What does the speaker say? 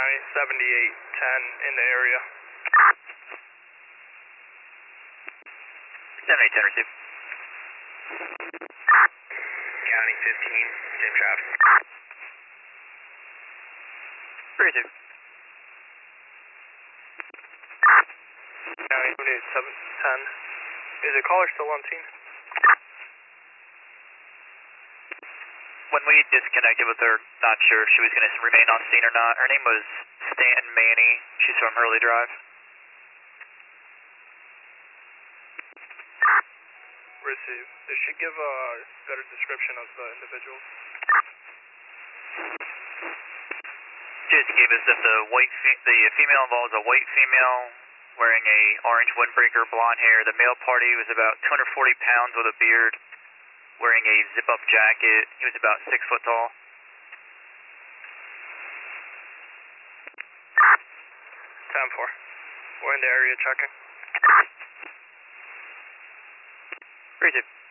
County, 7810 in the area. 7810 receive. County 15, same traffic. Receive. County 710. Is the caller still on scene? When we disconnected with her, not sure if she was going to remain on scene or not. Her name was Stanton Manny. She's from Hurley Drive. Receive. Did she give a better description of the individual? She just gave us that the female involved was a white female wearing a orange windbreaker, blonde hair. The male party was about 240 pounds with a beard, wearing a zip-up jacket. He was about 6 foot tall. 10-4. We're in the area checking. Receive.